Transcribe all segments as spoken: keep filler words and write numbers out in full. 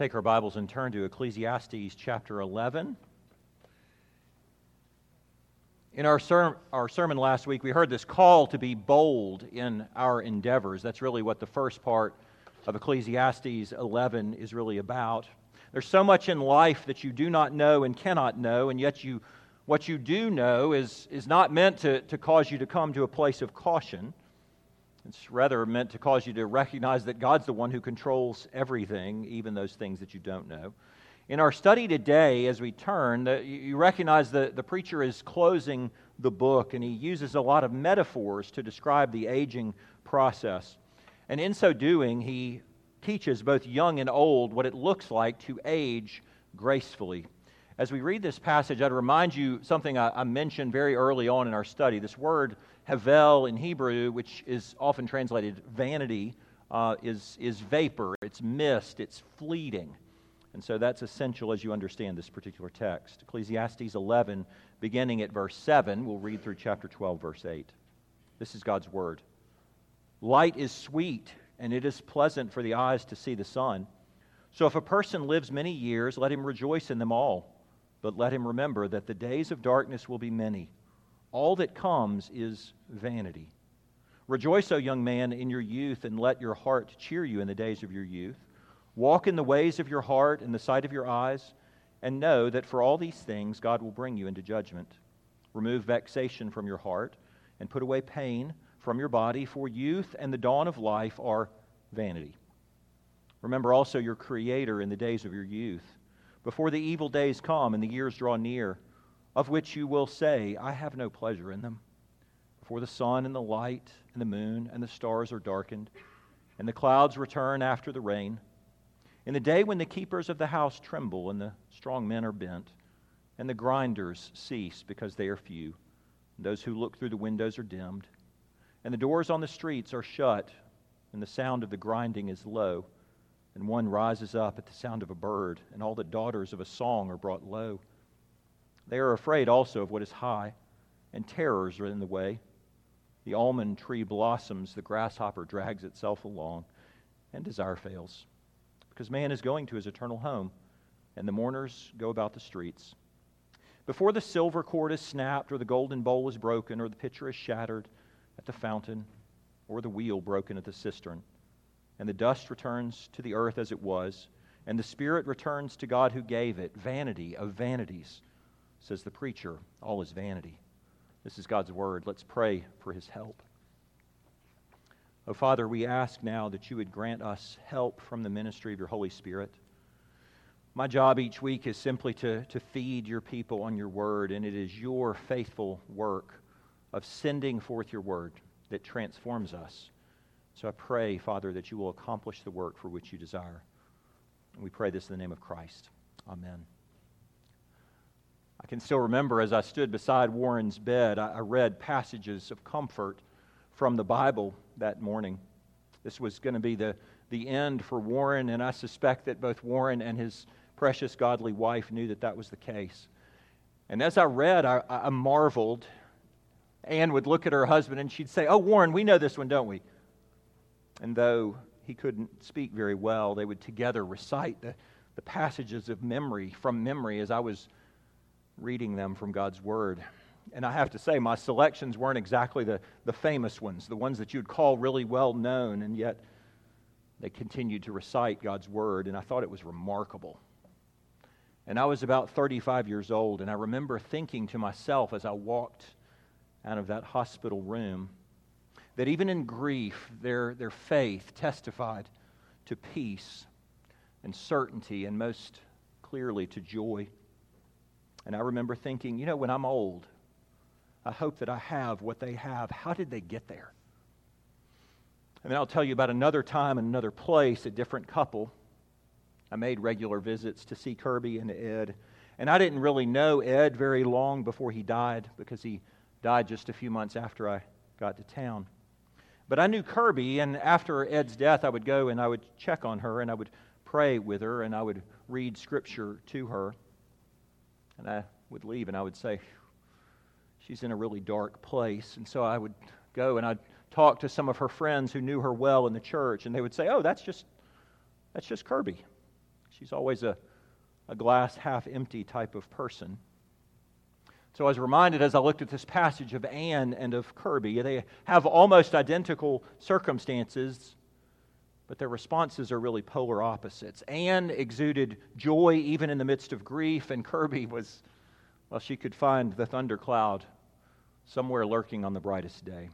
take our Bibles and turn to Ecclesiastes chapter eleven. In our, ser- our sermon last week, we heard this call to be bold in our endeavors. That's really what the first part of Ecclesiastes eleven is really about. There's so much in life that you do not know and cannot know, and yet you, what you do know is, is not meant to, to cause you to come to a place of caution. It's rather meant to cause you to recognize that God's the one who controls everything, even those things that you don't know. In our study today, as we turn, the, you recognize that the preacher is closing the book, and he uses a lot of metaphors to describe the aging process. And in so doing, he teaches both young and old what it looks like to age gracefully. As we read this passage, I'd remind you something I, I mentioned very early on in our study. This word havel in Hebrew, which is often translated vanity, uh, is, is vapor, it's mist, it's fleeting. And so that's essential as you understand this particular text. Ecclesiastes eleven, beginning at verse seven, we'll read through chapter twelve, verse eight. This is God's word. Light is sweet, and it is pleasant for the eyes to see the sun. So if a person lives many years, let him rejoice in them all. But let him remember that the days of darkness will be many. All that comes is vanity. Rejoice, O young man, in your youth, and let your heart cheer you in the days of your youth. Walk in the ways of your heart in the sight of your eyes, and know that for all these things God will bring you into judgment. Remove vexation from your heart, and put away pain from your body, for youth and the dawn of life are vanity. Remember also your Creator in the days of your youth, before the evil days come and the years draw near, of which you will say, I have no pleasure in them. Before the sun and the light and the moon and the stars are darkened, and the clouds return after the rain, in the day when the keepers of the house tremble and the strong men are bent, and the grinders cease because they are few, and those who look through the windows are dimmed, and the doors on the streets are shut, and the sound of the grinding is low, and one rises up at the sound of a bird, and all the daughters of a song are brought low. They are afraid also of what is high, and terrors are in the way. The almond tree blossoms, the grasshopper drags itself along, and desire fails. Because man is going to his eternal home, and the mourners go about the streets. Before the silver cord is snapped, or the golden bowl is broken, or the pitcher is shattered at the fountain, or the wheel broken at the cistern, and the dust returns to the earth as it was, and the spirit returns to God who gave it. Vanity of vanities, says the preacher, all is vanity. This is God's word. Let's pray for his help. Oh, Father, we ask now that you would grant us help from the ministry of your Holy Spirit. My job each week is simply to, to feed your people on your word, and it is your faithful work of sending forth your word that transforms us. So I pray, Father, that you will accomplish the work for which you desire. And we pray this in the name of Christ. Amen. I can still remember as I stood beside Warren's bed, I read passages of comfort from the Bible that morning. This was going to be the, the end for Warren, and I suspect that both Warren and his precious godly wife knew that that was the case. And as I read, I, I marveled. Anne would look at her husband and she'd say, "Oh, Warren, we know this one, don't we?" And though he couldn't speak very well, they would together recite the, the passages of memory, from memory, as I was reading them from God's Word. And I have to say, my selections weren't exactly the, the famous ones, the ones that you'd call really well known, and yet they continued to recite God's Word, and I thought it was remarkable. And I was about thirty-five years old, and I remember thinking to myself as I walked out of that hospital room, that even in grief, their, their faith testified to peace and certainty, and most clearly to joy. And I remember thinking, you know, when I'm old, I hope that I have what they have. How did they get there? And then I'll tell you about another time in another place, a different couple. I made regular visits to see Kirby and Ed. And I didn't really know Ed very long before he died, because he died just a few months after I got to town. But I knew Kirby, and after Ed's death, I would go and I would check on her, and I would pray with her, and I would read Scripture to her. And I would leave, and I would say, she's in a really dark place. And so I would go and I'd talk to some of her friends who knew her well in the church, and they would say, "Oh, that's just that's just Kirby. She's always a, a glass half empty type of person. So I was reminded as I looked at this passage of Anne and of Kirby. They have almost identical circumstances, but their responses are really polar opposites. Anne exuded joy even in the midst of grief, and Kirby was, well, she could find the thundercloud somewhere lurking on the brightest day.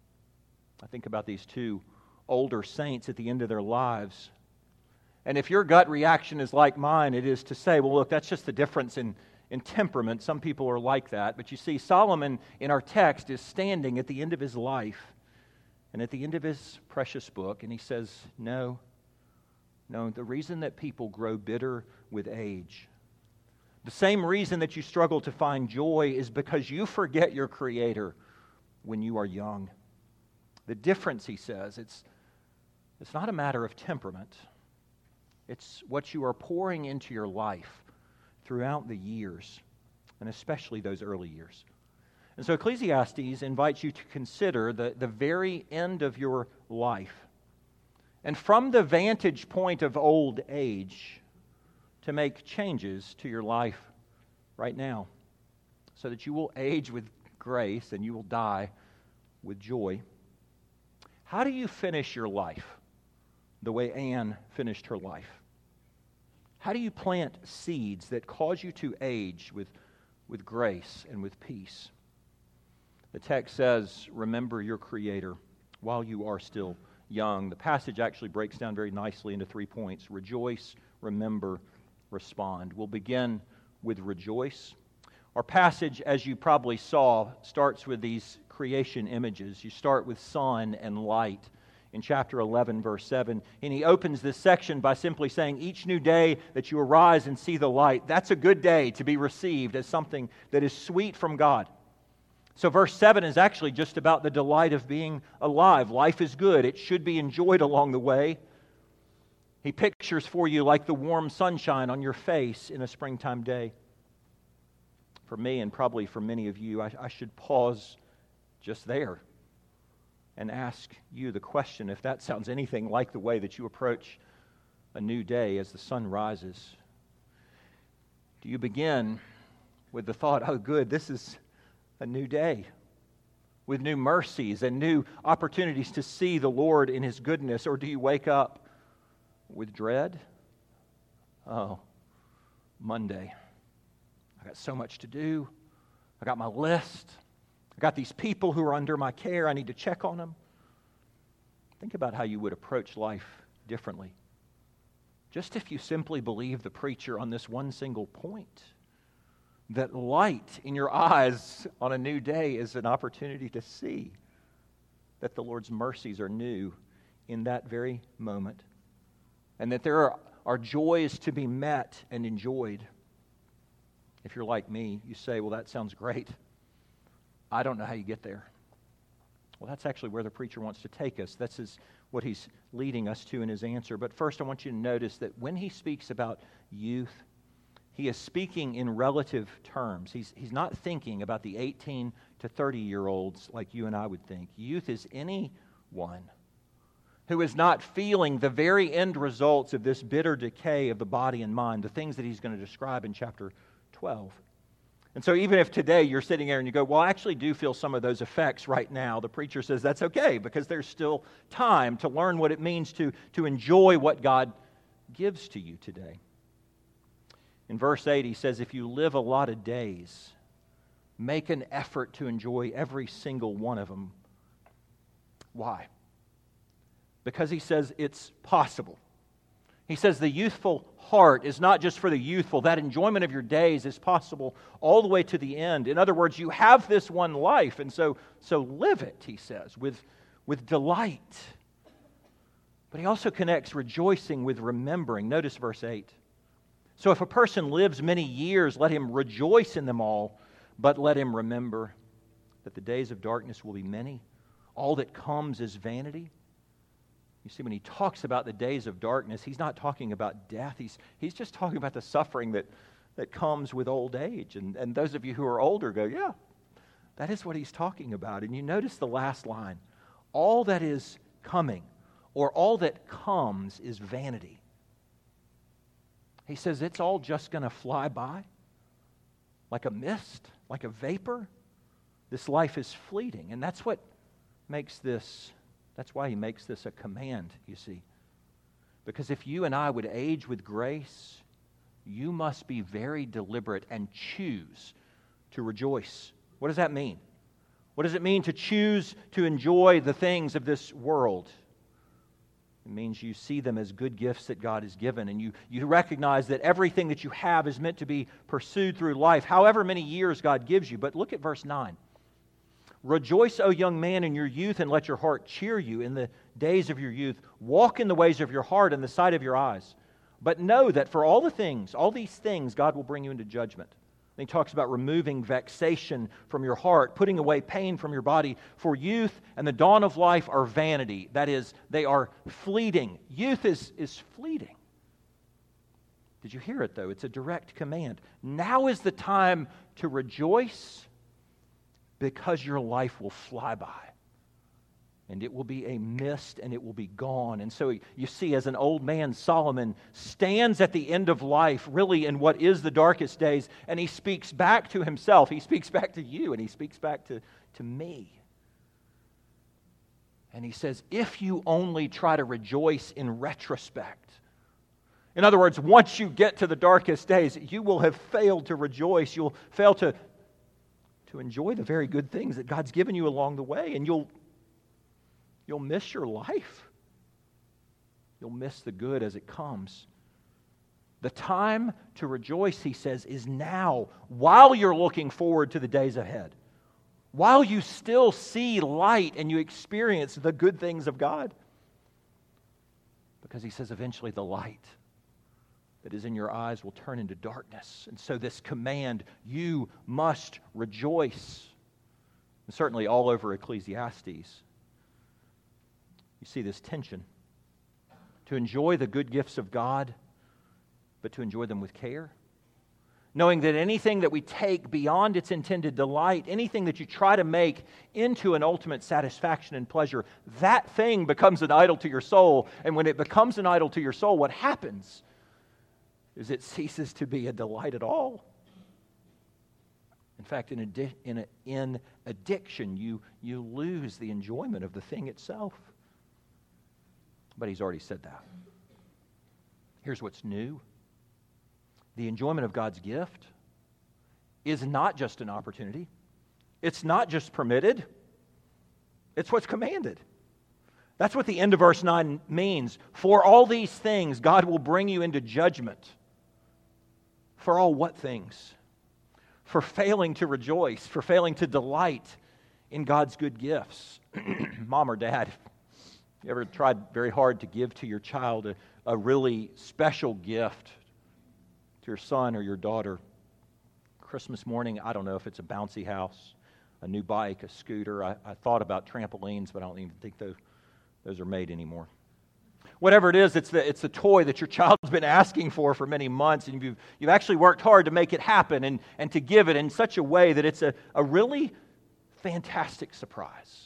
I think about these two older saints at the end of their lives. And if your gut reaction is like mine, it is to say, well, look, that's just the difference in, in temperament. Some people are like that. But you see, Solomon in our text is standing at the end of his life and at the end of his precious book, and he says, no, no, the reason that people grow bitter with age, the same reason that you struggle to find joy is because you forget your Creator when you are young. The difference, he says, it's, it's not a matter of temperament. It's what you are pouring into your life throughout the years, and especially those early years. And so Ecclesiastes invites you to consider the, the very end of your life. And from the vantage point of old age, to make changes to your life right now, so that you will age with grace and you will die with joy. How do you finish your life the way Anne finished her life? How do you plant seeds that cause you to age with, with grace and with peace? The text says, remember your Creator while you are still young. The passage actually breaks down very nicely into three points. Rejoice, remember, respond. We'll begin with rejoice. Our passage, as you probably saw, starts with these creation images. You start with sun and light in chapter eleven, verse seven. And he opens this section by simply saying, each new day that you arise and see the light, that's a good day to be received as something that is sweet from God. So verse seven is actually just about the delight of being alive. Life is good. It should be enjoyed along the way. He pictures for you like the warm sunshine on your face in a springtime day. For me, and probably for many of you, I, I should pause just there and ask you the question, if that sounds anything like the way that you approach a new day as the sun rises. Do you begin with the thought, oh good, this is a new day, with new mercies and new opportunities to see the Lord in His goodness? Or do you wake up with dread? Oh, Monday. I got so much to do. I got my list. I got these people who are under my care. I need to check on them. Think about how you would approach life differently. Just if you simply believe the preacher on this one single point, that light in your eyes on a new day is an opportunity to see that the Lord's mercies are new in that very moment, and that there are, are joys to be met and enjoyed. If you're like me, you say, well, that sounds great. I don't know how you get there. Well, that's actually where the preacher wants to take us. This is what he's leading us to in his answer. But first, I want you to notice that when he speaks about youth, he is speaking in relative terms. He's, he's not thinking about the eighteen to thirty-year-olds like you and I would think. Youth is anyone who is not feeling the very end results of this bitter decay of the body and mind, the things that he's going to describe in chapter twelve. And so even if today you're sitting there and you go, well, I actually do feel some of those effects right now, the preacher says that's okay, because there's still time to learn what it means to, to enjoy what God gives to you today. In verse eight, he says, if you live a lot of days, make an effort to enjoy every single one of them. Why? Because he says it's possible. He says the youthful heart is not just for the youthful. That enjoyment of your days is possible all the way to the end. In other words, you have this one life, and so, so live it, he says, with, with delight. But he also connects rejoicing with remembering. Notice verse eight. So if a person lives many years, let him rejoice in them all, but let him remember that the days of darkness will be many. All that comes is vanity. You see, when he talks about the days of darkness, he's not talking about death. He's, he's just talking about the suffering that, that comes with old age. And, and those of you who are older go, yeah, that is what he's talking about. And you notice the last line. All that is coming, or all that comes, is vanity. He says it's all just going to fly by like a mist, like a vapor. This life is fleeting. And that's what makes this, that's why he makes this a command, you see. Because if you and I would age with grace, you must be very deliberate and choose to rejoice. What does that mean? What does it mean to choose to enjoy the things of this world? It means you see them as good gifts that God has given, and you, you recognize that everything that you have is meant to be pursued through life, however many years God gives you. But look at verse nine. Rejoice, O young man, in your youth, and let your heart cheer you in the days of your youth. Walk in the ways of your heart in the sight of your eyes. But know that for all the things, all these things, God will bring you into judgment. And he talks about removing vexation from your heart, putting away pain from your body. For youth and the dawn of life are vanity. That is, they are fleeting. Youth is, is fleeting. Did you hear it, though? It's a direct command. Now is the time to rejoice because your life will fly by. And it will be a mist, and it will be gone. And so you see, as an old man, Solomon stands at the end of life, really in what is the darkest days, and he speaks back to himself. He speaks back to you, and he speaks back to, to me. And he says, if you only try to rejoice in retrospect, in other words, once you get to the darkest days, you will have failed to rejoice. You'll fail to, to enjoy the very good things that God's given you along the way, and you'll You'll miss your life. You'll miss the good as it comes. The time to rejoice, he says, is now, while you're looking forward to the days ahead. While you still see light and you experience the good things of God. Because he says eventually the light that is in your eyes will turn into darkness. And so this command, you must rejoice. And certainly all over Ecclesiastes, you see this tension. To enjoy the good gifts of God, but to enjoy them with care. Knowing that anything that we take beyond its intended delight, anything that you try to make into an ultimate satisfaction and pleasure, that thing becomes an idol to your soul. And when it becomes an idol to your soul, what happens is it ceases to be a delight at all. In fact, in, addi- in, a, in addiction, you, you lose the enjoyment of the thing itself. But he's already said that. Here's what's new. The enjoyment of God's gift is not just an opportunity. It's not just permitted. It's what's commanded. That's what the end of verse nine means. For all these things, God will bring you into judgment. For all what things? For failing to rejoice, for failing to delight in God's good gifts. Mom or Dad, you ever tried very hard to give to your child a, a really special gift, to your son or your daughter? Christmas morning, I don't know if it's a bouncy house, a new bike, a scooter. I, I thought about trampolines, but I don't even think those, those are made anymore. Whatever it is, it's the, it's the toy that your child's been asking for for many months, and you've, you've actually worked hard to make it happen and, and to give it in such a way that it's a, a really fantastic surprise.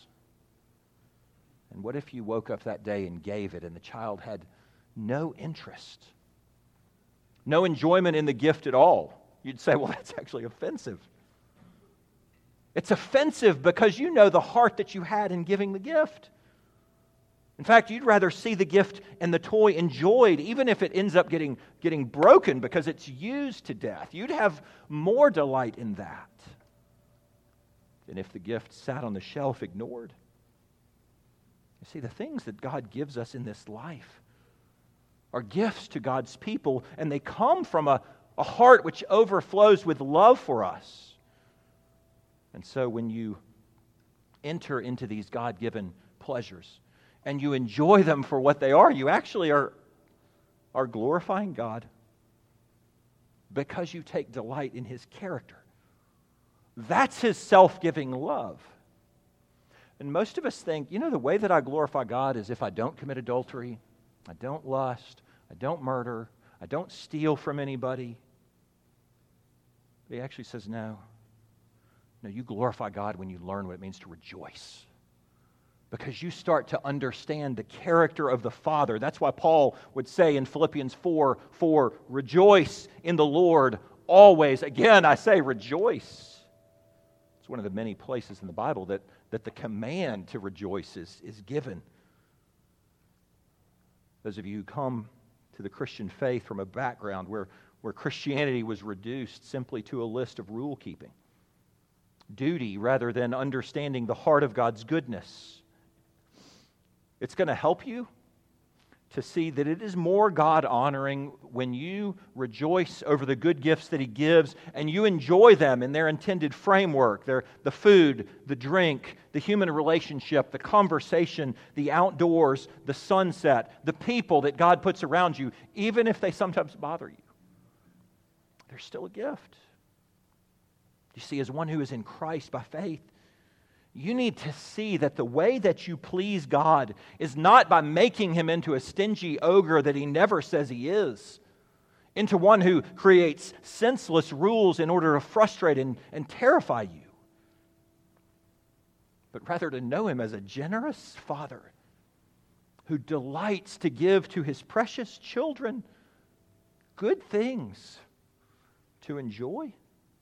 And what if you woke up that day and gave it and the child had no interest, no enjoyment in the gift at all? You'd say, well, that's actually offensive. It's offensive because you know the heart that you had in giving the gift. In fact, you'd rather see the gift and the toy enjoyed, even if it ends up getting, getting broken because it's used to death. You'd have more delight in that than if the gift sat on the shelf ignored. You see, the things that God gives us in this life are gifts to God's people, and they come from a, a heart which overflows with love for us. And so when you enter into these God-given pleasures and you enjoy them for what they are, you actually are, are glorifying God because you take delight in His character. That's His self-giving love. And most of us think, you know, the way that I glorify God is if I don't commit adultery, I don't lust, I don't murder, I don't steal from anybody. But he actually says, no. No, you glorify God when you learn what it means to rejoice. because you start to understand the character of the Father. That's why Paul would say in Philippians four four, rejoice in the Lord always. Again, I say rejoice. It's one of the many places in the Bible that, that the command to rejoice is, is given. Those of you who come to the Christian faith from a background where, where Christianity was reduced simply to a list of rule keeping, duty rather than understanding the heart of God's goodness, it's going to help you to see that it is more God-honoring when you rejoice over the good gifts that He gives and you enjoy them in their intended framework. They're the food, the drink, the human relationship, the conversation, the outdoors, the sunset, the people that God puts around you, even if they sometimes bother you. They're still a gift. You see, as one who is in Christ by faith, you need to see that the way that you please God is not by making Him into a stingy ogre that He never says He is, into one who creates senseless rules in order to frustrate and, and terrify you, but rather to know Him as a generous Father who delights to give to His precious children good things to enjoy.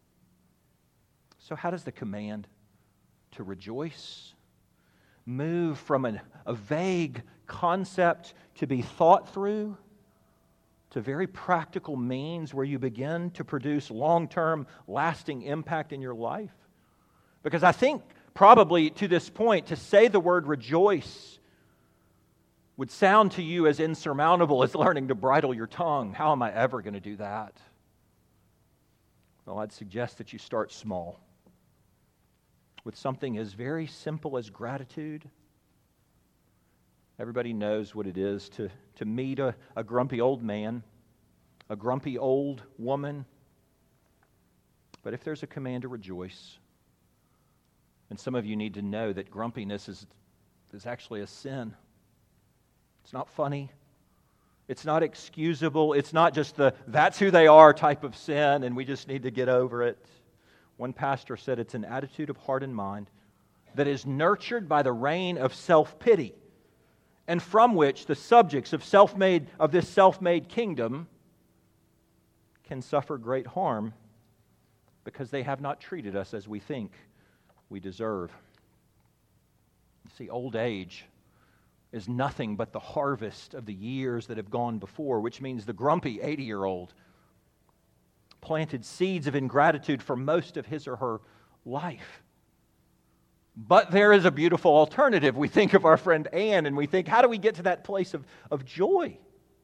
So how does the command to rejoice move from an, a vague concept to be thought through to very practical means where you begin to produce long-term, lasting impact in your life? Because I think probably to this point, to say the word rejoice would sound to you as insurmountable as learning to bridle your tongue. How am I ever going to do that? Well, I'd suggest that you start small, with something as very simple as gratitude. Everybody knows what it is to, to meet a, a grumpy old man, a grumpy old woman. But if there's a command to rejoice, and some of you need to know that grumpiness is, is actually a sin. It's not funny. It's not excusable. It's not just the that's who they are type of sin and we just need to get over it. One pastor said it's an attitude of heart and mind that is nurtured by the reign of self-pity, and from which the subjects of self-made of this self-made kingdom can suffer great harm because they have not treated us as we think we deserve. You see, old age is nothing but the harvest of the years that have gone before, which means the grumpy eighty-year-old planted seeds of ingratitude for most of his or her life. But there is a beautiful alternative. We think of our friend Anne and we think, how do we get to that place of, of joy?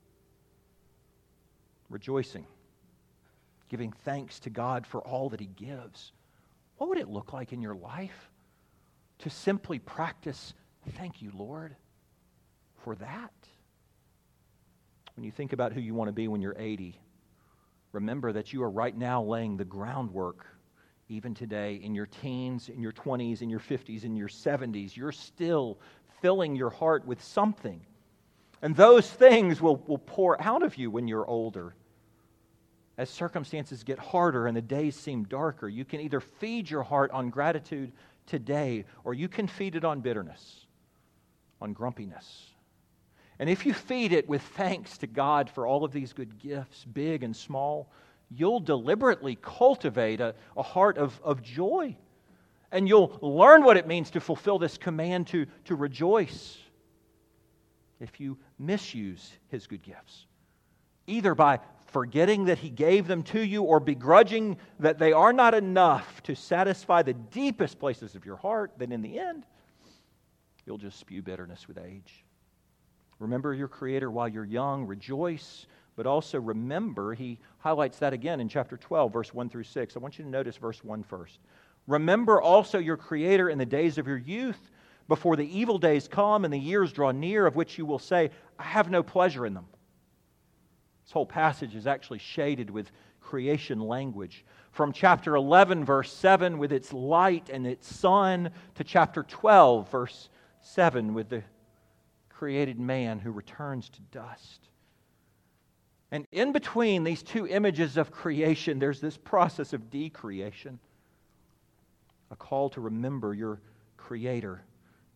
Rejoicing. Giving thanks to God for all that He gives. What would it look like in your life to simply practice, thank you, Lord, for that? When you think about who you want to be when you're eighty, remember that you are right now laying the groundwork, even today, in your teens, in your twenties, in your fifties, in your seventies. You're still filling your heart with something. And those things will, will pour out of you when you're older. As circumstances get harder and the days seem darker, you can either feed your heart on gratitude today, or you can feed it on bitterness, on grumpiness. And if you feed it with thanks to God for all of these good gifts, big and small, you'll deliberately cultivate a, a heart of, of joy. And you'll learn what it means to fulfill this command to, to rejoice if you misuse His good gifts, either by forgetting that He gave them to you or begrudging that they are not enough to satisfy the deepest places of your heart. Then in the end, you'll just spew bitterness with age. Remember your Creator while you're young, rejoice, but also remember, He highlights that again in chapter twelve, verse one through six. I want you to notice verse one first. Remember also your Creator in the days of your youth, before the evil days come and the years draw near, of which you will say, I have no pleasure in them. This whole passage is actually shaded with creation language. From chapter eleven, verse seven, with its light and its sun, to chapter twelve, verse seven, with the created man who returns to dust. And in between these two images of creation, there's this process of decreation. A call to remember your Creator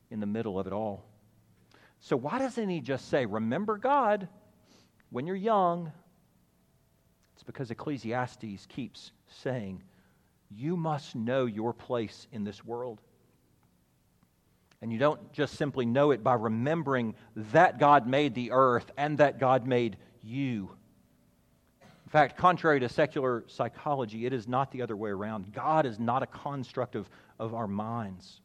in the middle of it all. So why doesn't he just say, remember God when you're young? It's because Ecclesiastes keeps saying, you must know your place in this world. And you don't just simply know it by remembering that God made the earth and that God made you. In fact, contrary to secular psychology, it is not the other way around. God is not a construct of, of our minds.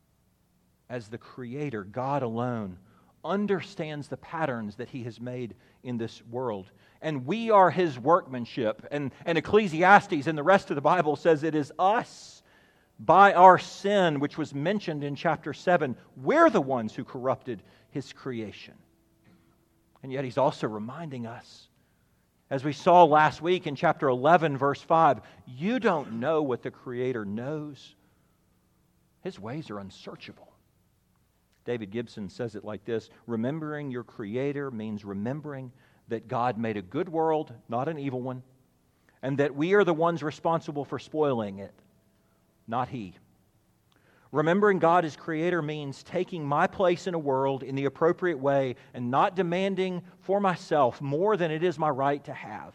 As the Creator, God alone understands the patterns that He has made in this world. And we are His workmanship. And, and Ecclesiastes and the rest of the Bible says it is us, by our sin, which was mentioned in chapter seven, we're the ones who corrupted His creation. And yet He's also reminding us, as we saw last week in chapter eleven, verse five, you don't know what the Creator knows. His ways are unsearchable. David Gibson says it like this: remembering your Creator means remembering that God made a good world, not an evil one, and that we are the ones responsible for spoiling it, not He. Remembering God as Creator means taking my place in a world in the appropriate way and not demanding for myself more than it is my right to have.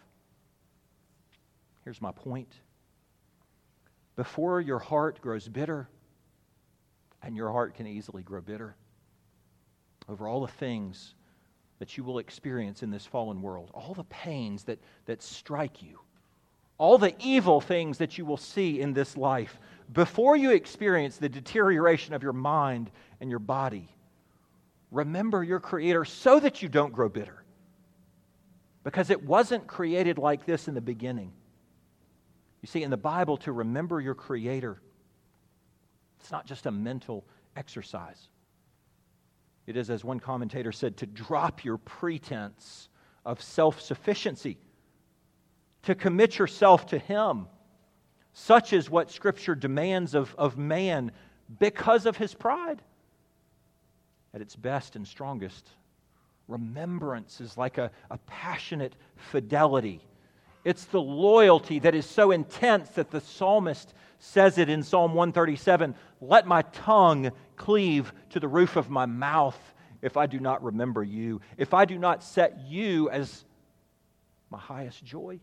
Here's my point. Before your heart grows bitter, and your heart can easily grow bitter, over all the things that you will experience in this fallen world, all the pains that, that strike you, all the evil things that you will see in this life, before you experience the deterioration of your mind and your body, remember your Creator so that you don't grow bitter. Because it wasn't created like this in the beginning. You see, in the Bible, to remember your Creator, it's not just a mental exercise. It is, as one commentator said, to drop your pretense of self-sufficiency, to commit yourself to Him. Such is what Scripture demands of, of man because of his pride. At its best and strongest, remembrance is like a, a passionate fidelity. It's the loyalty that is so intense that the psalmist says it in Psalm one thirty-seven, let my tongue cleave to the roof of my mouth if I do not remember you, if I do not set you as my highest joy.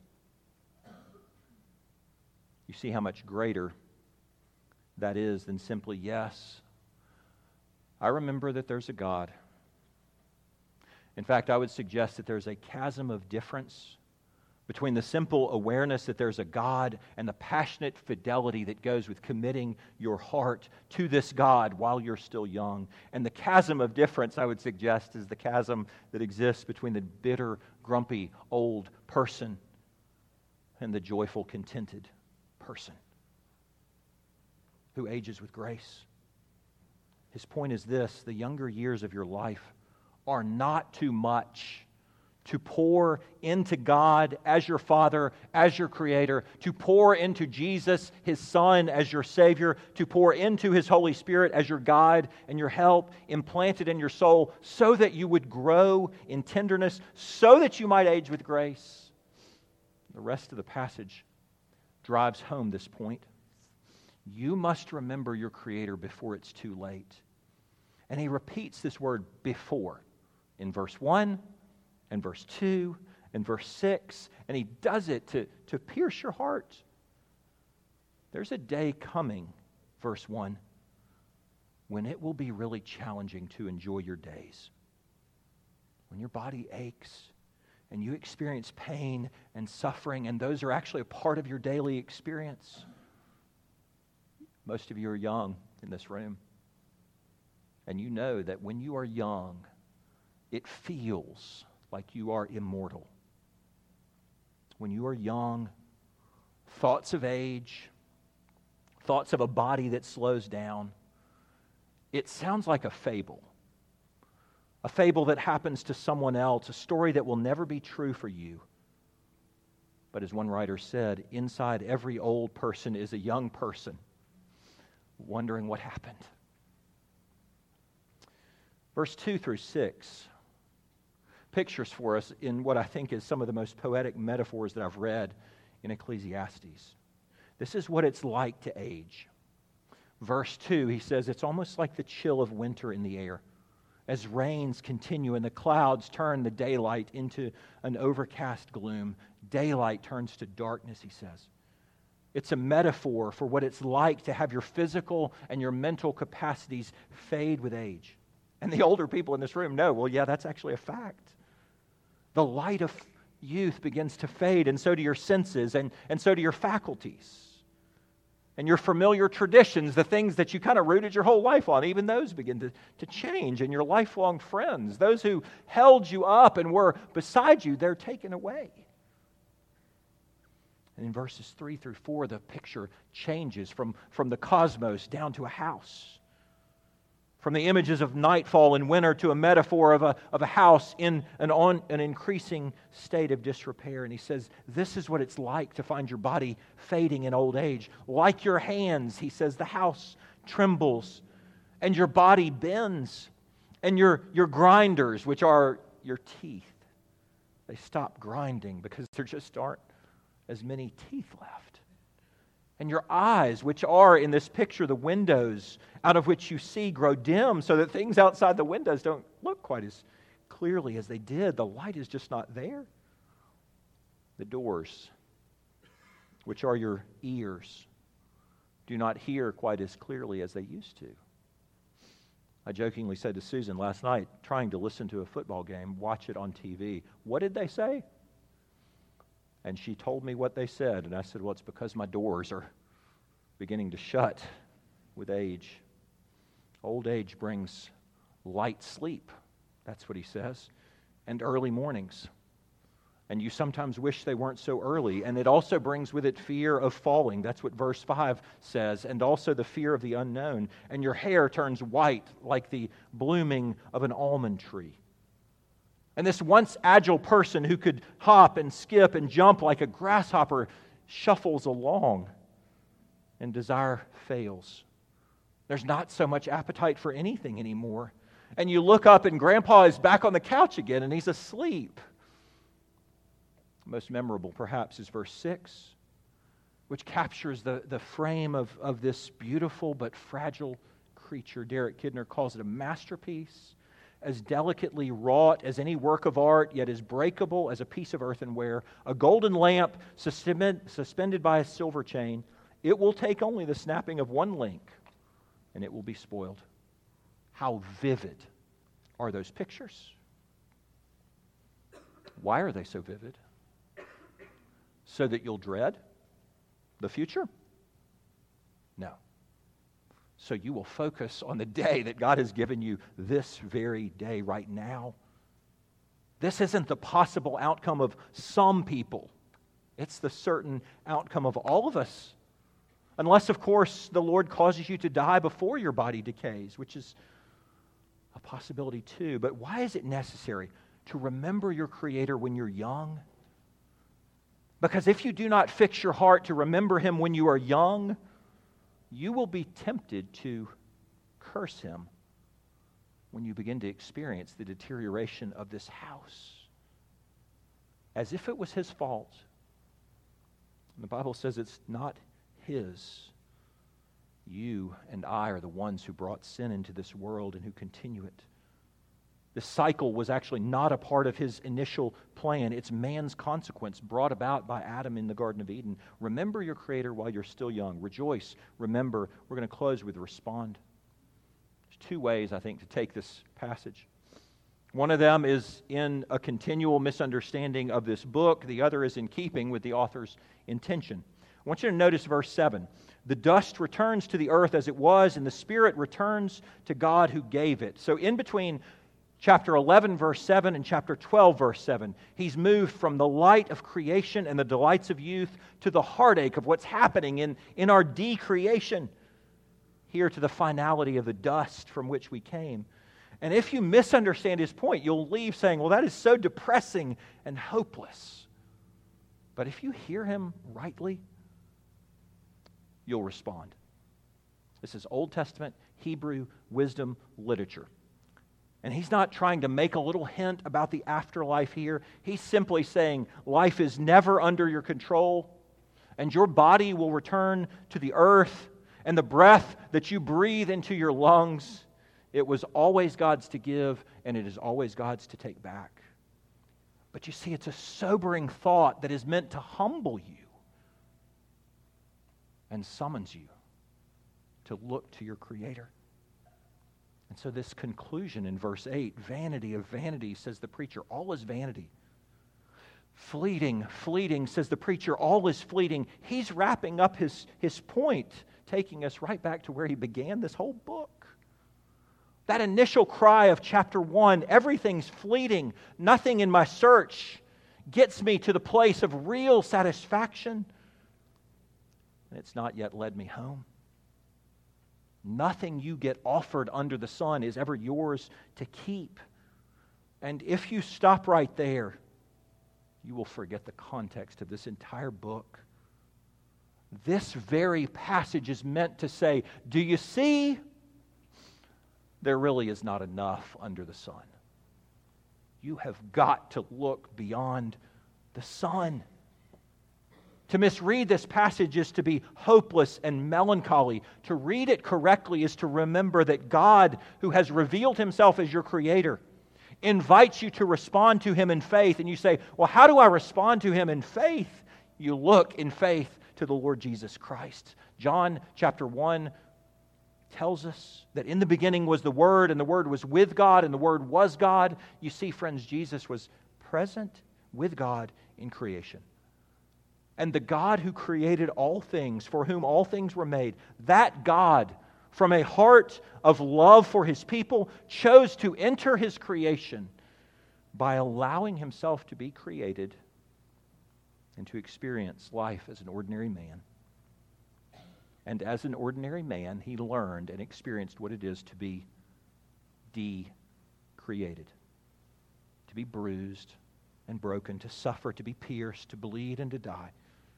You see how much greater that is than simply, yes, I remember that there's a God. In fact, I would suggest that there's a chasm of difference between the simple awareness that there's a God and the passionate fidelity that goes with committing your heart to this God while you're still young. And the chasm of difference, I would suggest, is the chasm that exists between the bitter, grumpy, old person and the joyful, contented person who ages with grace. His point is this: the younger years of your life are not too much to pour into God as your Father, as your Creator, to pour into Jesus, His Son, as your Savior, to pour into His Holy Spirit as your guide and your help, implanted in your soul, so that you would grow in tenderness, so that you might age with grace. The rest of the passage drives home this point. You must remember your Creator before it's too late. And he repeats this word before in verse one and verse two and verse six, and he does it to, to pierce your heart. There's a day coming, verse one, when it will be really challenging to enjoy your days. When your body aches and you experience pain and suffering, and those are actually a part of your daily experience. Most of you are young in this room. And you know that when you are young, it feels like you are immortal. When you are young, thoughts of age, thoughts of a body that slows down, it sounds like a fable. A fable that happens to someone else, a story that will never be true for you. But as one writer said, inside every old person is a young person wondering what happened. Verse two through six pictures for us in what I think is some of the most poetic metaphors that I've read in Ecclesiastes. This is what it's like to age. Verse two, he says, it's almost like the chill of winter in the air. As rains continue and the clouds turn the daylight into an overcast gloom, daylight turns to darkness, he says. It's a metaphor for what it's like to have your physical and your mental capacities fade with age. And the older people in this room know, well, yeah, that's actually a fact. The light of youth begins to fade, and so do your senses, and, and so do your faculties. And your familiar traditions, the things that you kind of rooted your whole life on, even those begin to, to change. And your lifelong friends, those who held you up and were beside you, they're taken away. And in verses three through four, the picture changes from, from the cosmos down to a house. From the images of nightfall and winter to a metaphor of a, of a house in an, on, an increasing state of disrepair. And he says, this is what it's like to find your body fading in old age. Like your hands, he says, the house trembles and your body bends. And your, your grinders, which are your teeth, they stop grinding because there just aren't as many teeth left. And your eyes, which are in this picture the windows out of which you see, grow dim so that things outside the windows don't look quite as clearly as they did. The light is just not there. The doors, which are your ears, do not hear quite as clearly as they used to. I jokingly said to Susan last night, trying to listen to a football game, watch it on T V, what did they say? And she told me what they said, and I said, well, it's because my doors are beginning to shut with age. Old age brings light sleep, that's what he says, and early mornings. And you sometimes wish they weren't so early. And it also brings with it fear of falling. That's what verse five says. And also the fear of the unknown. And your hair turns white like the blooming of an almond tree. And this once agile person who could hop and skip and jump like a grasshopper shuffles along, and desire fails. There's not so much appetite for anything anymore. And you look up and Grandpa is back on the couch again and he's asleep. Most memorable perhaps is verse six, which captures the, the frame of, of this beautiful but fragile creature. Derek Kidner calls it a masterpiece, as delicately wrought as any work of art, yet as breakable as a piece of earthenware, a golden lamp suspended, suspended by a silver chain. It will take only the snapping of one link, and it will be spoiled. How vivid are those pictures? Why are they so vivid? So that you'll dread the future? No. So you will focus on the day that God has given you this very day, right now. This isn't the possible outcome of some people. It's the certain outcome of all of us. Unless, of course, the Lord causes you to die before your body decays, which is a possibility too. But why is it necessary to remember your Creator when you're young? Because if you do not fix your heart to remember Him when you are young, you will be tempted to curse Him when you begin to experience the deterioration of this house, as if it was His fault. And the Bible says it's not His. You and I are the ones who brought sin into this world and who continue it. This cycle was actually not a part of His initial plan. It's man's consequence brought about by Adam in the Garden of Eden. Remember your Creator while you're still young. Rejoice. Remember. We're going to close with respond. There's two ways, I think, to take this passage. One of them is in a continual misunderstanding of this book. The other is in keeping with the author's intention. I want you to notice verse seven. The dust returns to the earth as it was, and the Spirit returns to God who gave it. So in between chapter eleven, verse seven, and chapter twelve, verse seven, he's moved from the light of creation and the delights of youth to the heartache of what's happening in, in our decreation, here to the finality of the dust from which we came. And if you misunderstand his point, you'll leave saying, well, that is so depressing and hopeless. But if you hear him rightly, you'll respond. This is Old Testament Hebrew wisdom literature. And he's not trying to make a little hint about the afterlife here. He's simply saying life is never under your control, and your body will return to the earth, and the breath that you breathe into your lungs, it was always God's to give, and it is always God's to take back. But you see, it's a sobering thought that is meant to humble you and summons you to look to your Creator. And so this conclusion in verse eight, vanity of vanities, says the preacher, all is vanity. Fleeting, fleeting, says the preacher, all is fleeting. He's wrapping up his, his point, taking us right back to where he began this whole book. That initial cry of chapter one, everything's fleeting, nothing in my search gets me to the place of real satisfaction. And it's not yet led me home. Nothing you get offered under the sun is ever yours to keep. And if you stop right there, you will forget the context of this entire book. This very passage is meant to say, do you see? There really is not enough under the sun. You have got to look beyond the sun. To misread this passage is to be hopeless and melancholy. To read it correctly is to remember that God, who has revealed Himself as your Creator, invites you to respond to Him in faith. And you say, well, how do I respond to Him in faith? You look in faith to the Lord Jesus Christ. John chapter one tells us that in the beginning was the Word, and the Word was with God, and the Word was God. You see, friends, Jesus was present with God in creation. And the God who created all things, for whom all things were made, that God, from a heart of love for His people, chose to enter His creation by allowing Himself to be created and to experience life as an ordinary man. And as an ordinary man, He learned and experienced what it is to be de-created, to be bruised and broken, to suffer, to be pierced, to bleed, and to die.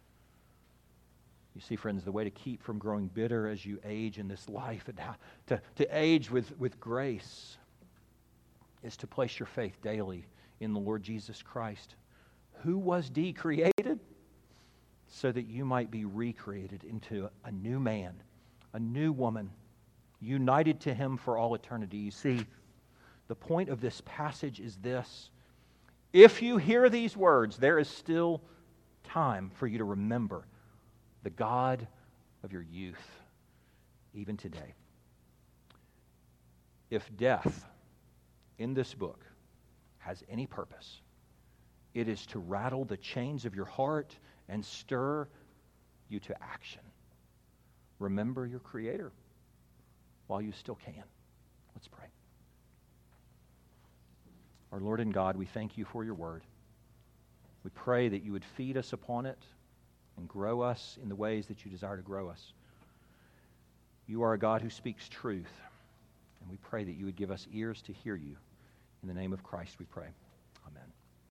You see, friends, the way to keep from growing bitter as you age in this life and how to, to age with, with grace is to place your faith daily in the Lord Jesus Christ, who was de-created so that you might be recreated into a new man, a new woman, united to Him for all eternity. You see, the point of this passage is this. If you hear these words, there is still time for you to remember the God of your youth, even today. If death in this book has any purpose, it is to rattle the chains of your heart and stir you to action. Remember your Creator while you still can. Let's pray. Our Lord and God, we thank You for Your Word. We pray that You would feed us upon it and grow us in the ways that You desire to grow us. You are a God who speaks truth, and we pray that You would give us ears to hear You. In the name of Christ we pray. Amen.